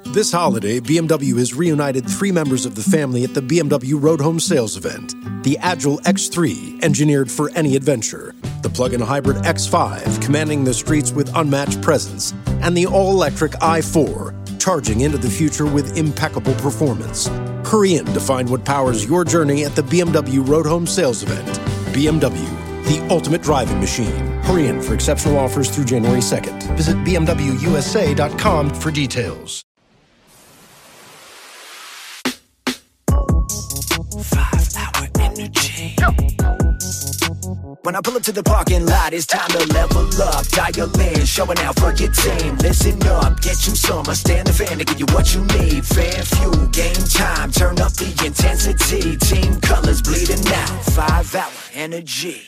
This holiday, BMW has reunited 3 members of the family at the BMW Road Home Sales event. The Agile X3, engineered for any adventure. The plug-in hybrid X5, commanding the streets with unmatched presence. And the all-electric i4, charging into the future with impeccable performance. Hurry in to find what powers your journey at the BMW Road Home Sales event. BMW, the ultimate driving machine. Hurry in for exceptional offers through January 2nd. Visit BMWUSA.com for details. 5-hour energy. When I pull up to the parking lot, it's time to level up. Dial in, showing out for your team. Listen up, get you some. I stand the fan to give you what you need. Fan fuel, game time, turn up the intensity. Team colors bleeding out. 5-hour energy.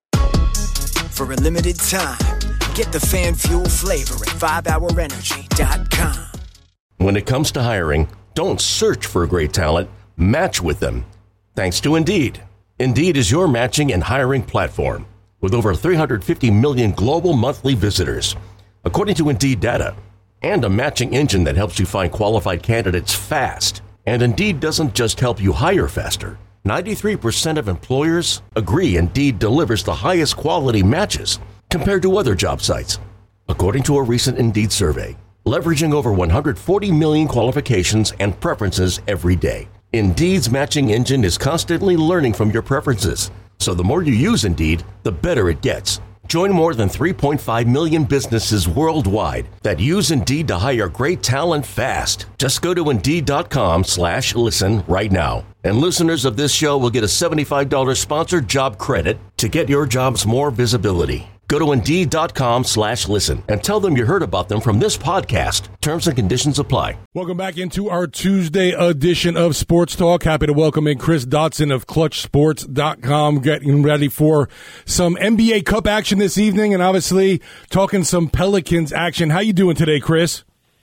For a limited time, get the fan fuel flavor at 5hourenergy.com. When it comes to hiring, don't search for great talent, match with them. Thanks to Indeed. Indeed is your matching and hiring platform with over 350 million global monthly visitors, according to Indeed data, and a matching engine that helps you find qualified candidates fast. And Indeed doesn't just help you hire faster. 93% of employers agree Indeed delivers the highest quality matches compared to other job sites, according to a recent Indeed survey, leveraging over 140 million qualifications and preferences every day. Indeed's matching engine is constantly learning from your preferences, so the more you use Indeed, the better it gets. Join more than 3.5 million businesses worldwide that use Indeed to hire great talent fast. Just go to Indeed.com/listen right now. And listeners of this show will get a $75 sponsored job credit to get your jobs more visibility. Go to Indeed.com/listen and tell them you heard about them from this podcast. Terms and conditions apply. Welcome back into our Tuesday edition of Sports Talk. Happy to welcome in Chris Dotson of ClutchSports.com, getting ready for some NBA Cup action this evening and obviously talking some Pelicans action. How you doing today, Chris?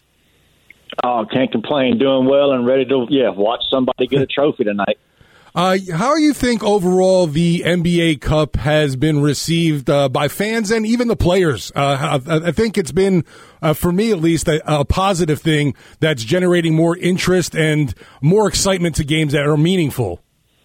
Oh, can't complain. Doing well and ready to watch somebody get a trophy tonight. How do you think overall the NBA Cup has been received by fans and even the players? I think it's been, for me at least, a positive thing that's generating more interest and more excitement to games that are meaningful.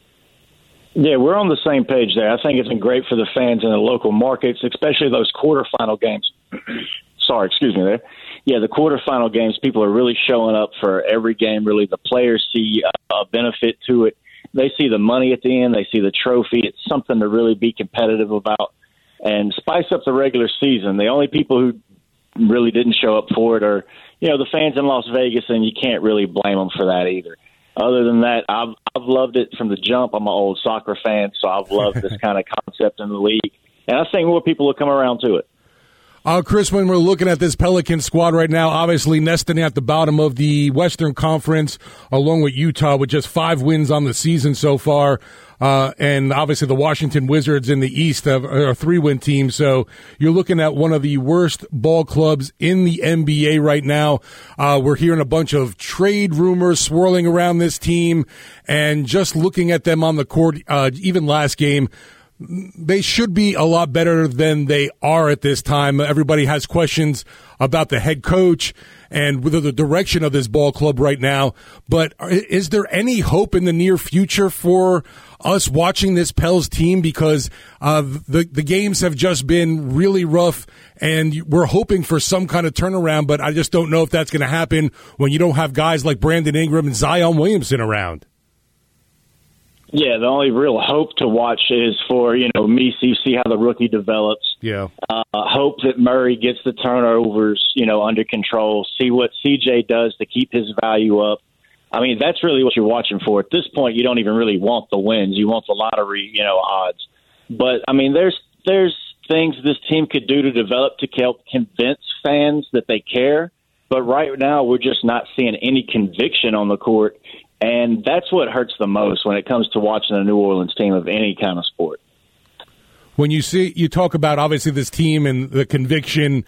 Yeah, we're on the same page there. I think it's been great for the fans in the local markets, especially those quarterfinal games. Sorry, excuse me there. Yeah, the quarterfinal games, people are really showing up for every game. Really, the players see a benefit to it. They see the money at the end. They see the trophy. It's something to really be competitive about and spice up the regular season. The only people who really didn't show up for it are, the fans in Las Vegas, and you can't really blame them for that either. Other than that, I've loved it from the jump. I'm an old soccer fan, so I've loved this kind of concept in the league. And I think more people will come around to it. Chris, when we're looking at this Pelican squad right now, obviously nesting at the bottom of the Western Conference, along with Utah, with just 5 wins on the season so far. And obviously the Washington Wizards in the East are a 3-win team. So you're looking at one of the worst ball clubs in the NBA right now. We're hearing a bunch of trade rumors swirling around this team. And just looking at them on the court, even last game, they should be a lot better than they are at this time. Everybody has questions about the head coach and the direction of this ball club right now. But is there any hope in the near future for us watching this Pels team? Because the games have just been really rough, and we're hoping for some kind of turnaround, but I just don't know if that's going to happen when you don't have guys like Brandon Ingram and Zion Williamson around. Yeah, the only real hope to watch is for, Messi, see how the rookie develops. Yeah. Hope that Murray gets the turnovers, under control, see what CJ does to keep his value up. I mean, that's really what you're watching for. At this point, you don't even really want the wins. You want the lottery, odds. But, I mean, there's things this team could do to develop to help convince fans that they care. But right now, we're just not seeing any conviction on the court. And that's what hurts the most when it comes to watching a New Orleans team of any kind of sport. When you talk about obviously this team and the conviction,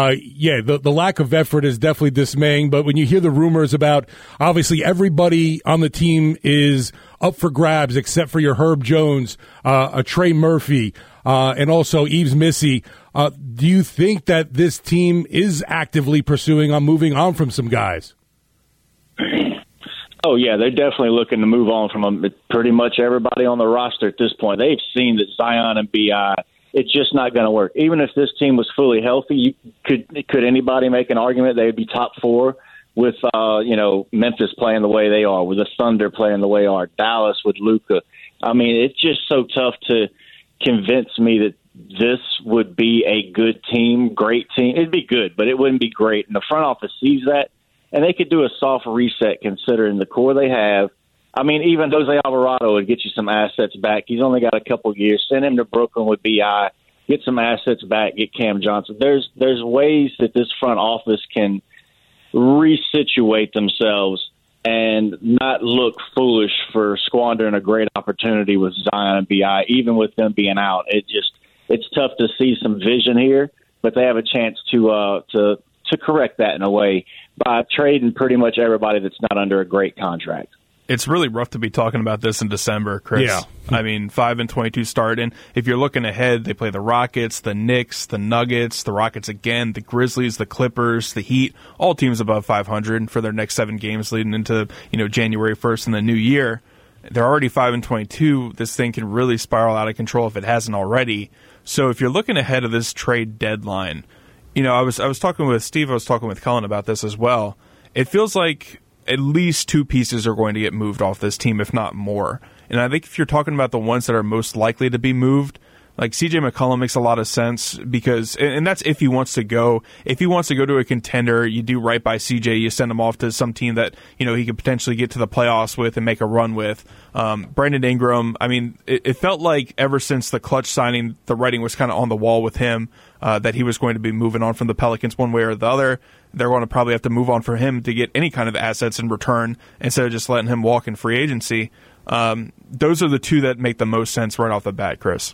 the lack of effort is definitely dismaying. But when you hear the rumors about obviously everybody on the team is up for grabs except for your Herb Jones, a Trey Murphy, and also Yves Missi, do you think that this team is actively pursuing on moving on from some guys? Oh, yeah, they're definitely looking to move on from pretty much everybody on the roster at this point. They've seen that Zion and B.I., it's just not going to work. Even if this team was fully healthy, could anybody make an argument they would be top four with, Memphis playing the way they are, with the Thunder playing the way they are, Dallas with Luka? I mean, it's just so tough to convince me that this would be a good team, great team. It'd be good, but it wouldn't be great. And the front office sees that. And they could do a soft reset considering the core they have. I mean, even Jose Alvarado would get you some assets back. He's only got a couple years. Send him to Brooklyn with B.I., get some assets back, get Cam Johnson. There's ways that this front office can resituate themselves and not look foolish for squandering a great opportunity with Zion and B.I., even with them being out. It's tough to see some vision here, but they have a chance to correct that in a way by trading pretty much everybody that's not under a great contract. It's really rough to be talking about this in December, Chris. Yeah. I mean, 5-22 start, and if you're looking ahead, they play the Rockets, the Knicks, the Nuggets, the Rockets again, the Grizzlies, the Clippers, the Heat, all teams above 500 for their next 7 games leading into January 1st in the new year. They're already 5-22. This thing can really spiral out of control if it hasn't already. So if you're looking ahead of this trade deadline, I was talking with Steve, I was talking with Cullen about this as well. It feels like at least 2 pieces are going to get moved off this team, if not more. And I think if you're talking about the ones that are most likely to be moved, like CJ McCollum makes a lot of sense because, and that's if he wants to go. If he wants to go to a contender, you do right by CJ. You send him off to some team that he could potentially get to the playoffs with and make a run with. Brandon Ingram, I mean, it felt like ever since the Clutch signing, the writing was kind of on the wall with him that he was going to be moving on from the Pelicans one way or the other. They're going to probably have to move on for him to get any kind of assets in return instead of just letting him walk in free agency. Those are the 2 that make the most sense right off the bat, Chris.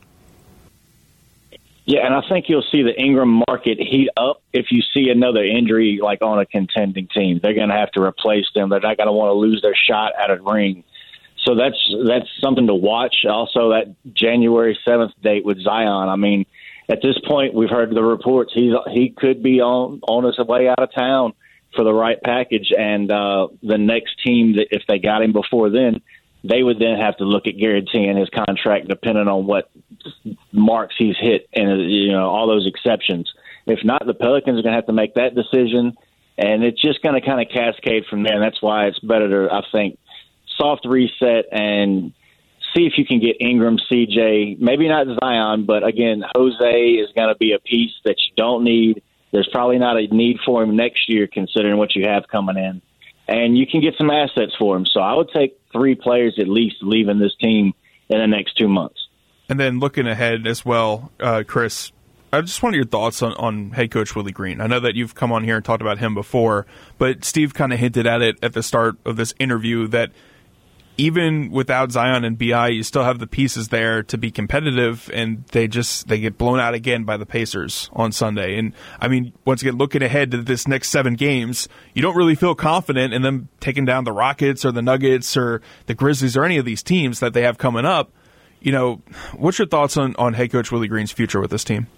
Yeah, and I think you'll see the Ingram market heat up if you see another injury like on a contending team. They're going to have to replace them. They're not going to want to lose their shot at a ring. So that's something to watch. Also, that January 7th date with Zion. I mean, at this point, we've heard the reports he could be on his way out of town for the right package. And the next team, that if they got him before then, they would then have to look at guaranteeing his contract depending on what marks he's hit and all those exceptions. If not, the Pelicans are going to have to make that decision, and it's just going to kind of cascade from there. And that's why it's better to, I think, soft reset and see if you can get Ingram, CJ, maybe not Zion, but again, Jose is going to be a piece that you don't need. There's probably not a need for him next year considering what you have coming in. And you can get some assets for him. So I would take 3 players at least leaving this team in the next 2 months. And then looking ahead as well, Chris, I just wanted your thoughts on head coach Willie Green. I know that you've come on here and talked about him before, but Steve kind of hinted at it at the start of this interview that even without Zion and B.I., you still have the pieces there to be competitive, and they get blown out again by the Pacers on Sunday. And, I mean, once again, looking ahead to this next 7 games, you don't really feel confident in them taking down the Rockets or the Nuggets or the Grizzlies or any of these teams that they have coming up. What's your thoughts on head coach Willie Green's future with this team?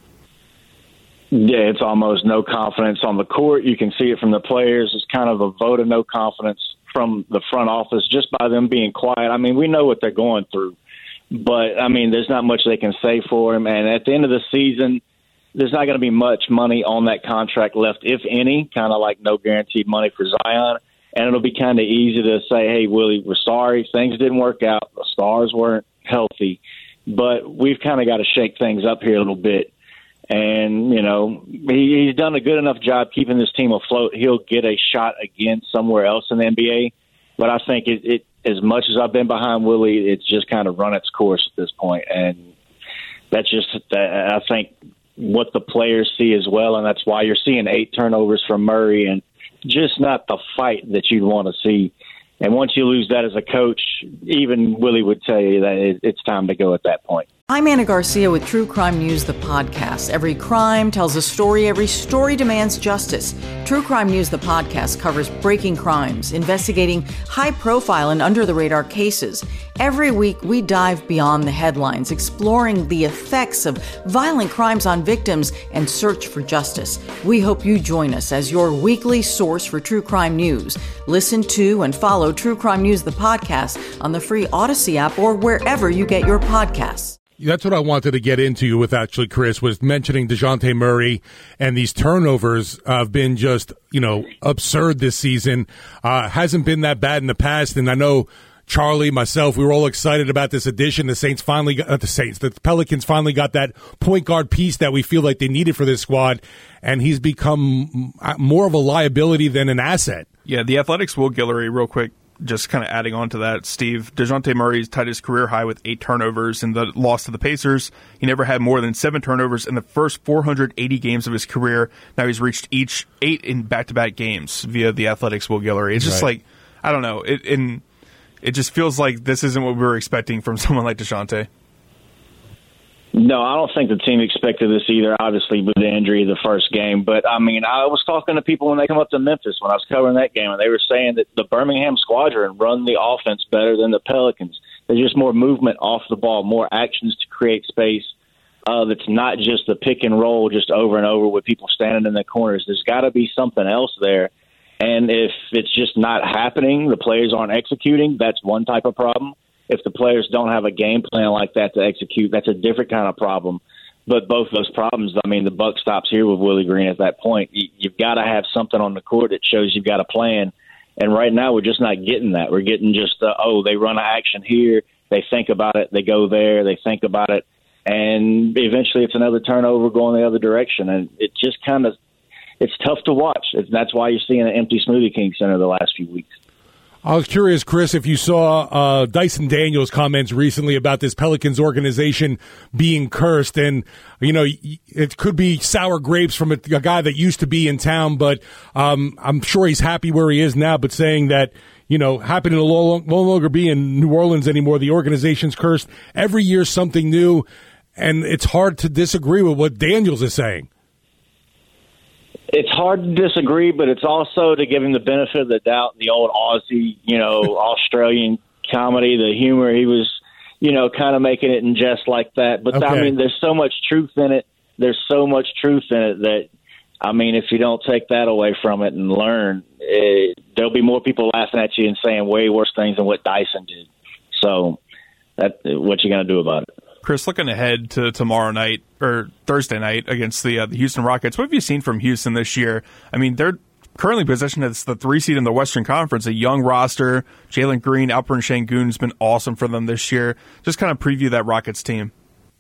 Yeah, it's almost no confidence on the court. You can see it from the players. It's kind of a vote of no confidence from the front office just by them being quiet. I mean, we know what they're going through, but I mean, there's not much they can say for him. And at the end of the season, there's not going to be much money on that contract left, if any, kind of like no guaranteed money for Zion. And it'll be kind of easy to say, hey, Willie, we're sorry. Things didn't work out. The stars weren't healthy, but we've kind of got to shake things up here a little bit. And, he's done a good enough job keeping this team afloat. He'll get a shot again somewhere else in the NBA. But I think it as much as I've been behind Willie, it's just kind of run its course at this point. And that's just, I think, what the players see as well. And that's why you're seeing 8 turnovers from Murray and just not the fight that you'd want to see. And once you lose that as a coach, even Willie would tell you that it's time to go at that point. I'm Anna Garcia with True Crime News, the podcast. Every crime tells a story. Every story demands justice. True Crime News, the podcast, covers breaking crimes, investigating high-profile and under-the-radar cases. Every week, we dive beyond the headlines, exploring the effects of violent crimes on victims and search for justice. We hope you join us as your weekly source for true crime news. Listen to and follow True Crime News, the podcast, on the free Odyssey app or wherever you get your podcasts. That's what I wanted to get into with, actually, Chris, was mentioning DeJounte Murray, and these turnovers have been just, absurd this season. Hasn't been that bad in the past, and I know Charlie, myself, we were all excited about this addition. The Pelicans finally got that point guard piece that we feel like they needed for this squad, and he's become more of a liability than an asset. Yeah, the Athletics' Will Guillory, real quick, just kind of adding on to that, Steve, DeJounte Murray's tied his career high with 8 turnovers in the loss to the Pacers. He never had more than 7 turnovers in the first 480 games of his career. Now he's reached 8 in back-to-back games via the Athletics' Will Guillory. It's just like, I don't know. It just feels like this isn't what we were expecting from someone like DeJounte. No, I don't think the team expected this either, obviously, with the injury of the first game. But, I was talking to people when they come up to Memphis when I was covering that game, and they were saying that the Birmingham Squadron run the offense better than the Pelicans. There's just more movement off the ball, more actions to create space. That's not just the pick and roll just over and over with people standing in the corners. There's got to be something else there. And if it's just not happening, the players aren't executing, that's one type of problem. If the players don't have a game plan like that to execute, that's a different kind of problem. But both those problems, the buck stops here with Willie Green at that point. You've got to have something on the court that shows you've got a plan. And right now we're just not getting that. We're getting just, they run an action here, they think about it, they go there, they think about it, and eventually it's another turnover going the other direction. And it just it's tough to watch. That's why you're seeing an empty Smoothie King Center the last few weeks. I was curious, Chris, if you saw Dyson Daniels' comments recently about this Pelicans organization being cursed. And, it could be sour grapes from a guy that used to be in town, but I'm sure he's happy where he is now, but saying that, happening to no longer be in New Orleans anymore. The organization's cursed. Every year something new, and it's hard to disagree with what Daniels is saying. It's hard to disagree, but it's also to give him the benefit of the doubt, the old Aussie, Australian comedy, the humor. He was, kind of making it in jest like that. But, okay. There's so much truth in it. There's so much truth in it that, if you don't take that away from it and learn, there'll be more people laughing at you and saying way worse things than what Dyson did. So that's what you going to do about it. Chris, looking ahead to tomorrow night or Thursday night against the Houston Rockets, what have you seen from Houston this year? They're currently positioned as the 3 seed in the Western Conference, a young roster. Jalen Green, Alperen Sengun has been awesome for them this year. Just kind of preview that Rockets team.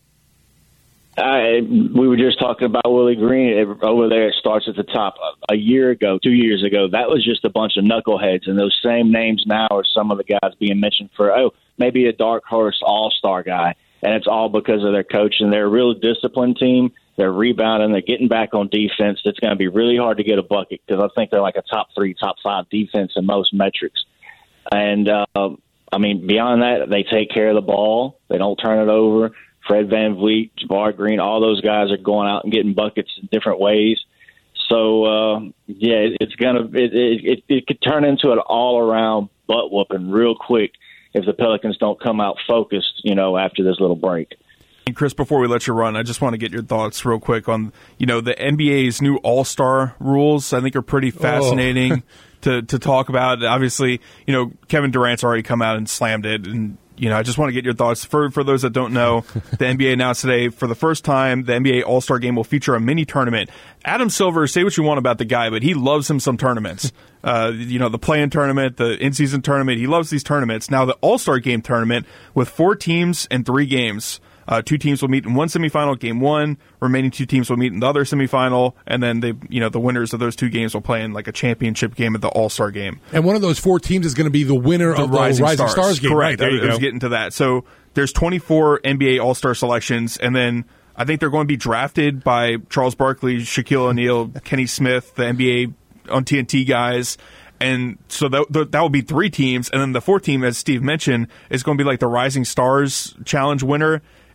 We were just talking about Willie Green over there. It starts at the top. A year ago, 2 years ago, that was just a bunch of knuckleheads, and those same names now are some of the guys being mentioned for, maybe a dark horse all-star guy. And it's all because of their coach, and they're a real disciplined team. They're rebounding. They're getting back on defense. It's going to be really hard to get a bucket because I think they're like a top 3, top 5 defense in most metrics. And, beyond that, they take care of the ball. They don't turn it over. Fred VanVleet, Jabbar Green, all those guys are going out and getting buckets in different ways. So, it could turn into an all-around butt-whooping real quick if the Pelicans don't come out focused, after this little break. And Chris, before we let you run, I just want to get your thoughts real quick on, the NBA's new All-Star rules. I think are pretty fascinating to talk about. Obviously, Kevin Durant's already come out and slammed it, and I just want to get your thoughts. For those that don't know, the NBA announced today, for the first time, the NBA All-Star Game will feature a mini tournament. Adam Silver, say what you want about the guy, but he loves him some tournaments. The play-in tournament, the in-season tournament, he loves these tournaments. Now, the All-Star Game tournament with 4 teams and 3 games. 2 teams will meet in one semifinal, game 1. Remaining 2 teams will meet in the other semifinal, and then the winners of those 2 games will play in like a championship game at the All-Star Game. And one of those 4 teams is going to be the winner of the Rising Stars game. Correct. Right, I was getting to that. So there's 24 NBA All-Star selections, and then I think they're going to be drafted by Charles Barkley, Shaquille O'Neal, Kenny Smith, the NBA on TNT guys. And so that will be 3 teams, and then the 4th team, as Steve mentioned, is going to be like the Rising Stars Challenge winner.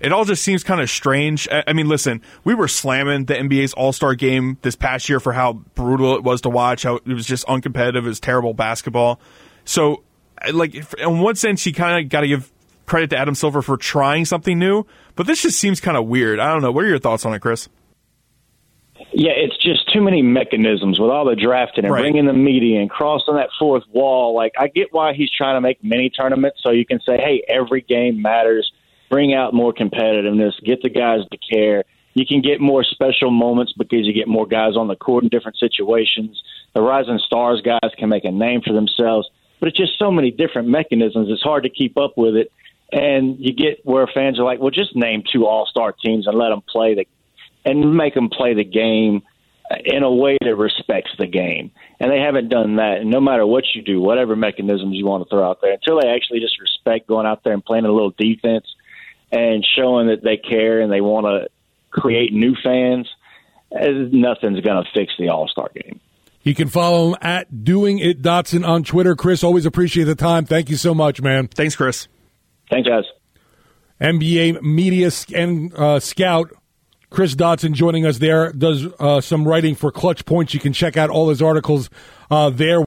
It all just seems kind of strange. I mean, listen, we were slamming the NBA's All-Star game this past year for how brutal it was to watch, how it was just uncompetitive, it was terrible basketball. So, like, in one sense, you kind of got to give credit to Adam Silver for trying something new, but this just seems kind of weird. I don't know. What are your thoughts on it, Chris? Yeah, it's just too many mechanisms with all the drafting and bringing the media and crossing that fourth wall. Like, I get why he's trying to make mini tournaments so you can say, hey, every game matters, bring out more competitiveness, get the guys to care. You can get more special moments because you get more guys on the court in different situations. The Rising Stars guys can make a name for themselves, but it's just so many different mechanisms. It's hard to keep up with it. And you get where fans are like, well, just name 2 all-star teams and let them play and make them play the game in a way that respects the game. And they haven't done that. And no matter what you do, whatever mechanisms you want to throw out there, until they actually just respect going out there and playing a little defense and showing that they care and they want to create new fans, nothing's going to fix the All-Star game. You can follow him at DoingItDotson on Twitter. Chris, always appreciate the time. Thank you so much, man. Thanks, Chris. Thanks, guys. NBA media and scout Chris Dotson joining us there, does some writing for Clutch Points. You can check out all his articles there.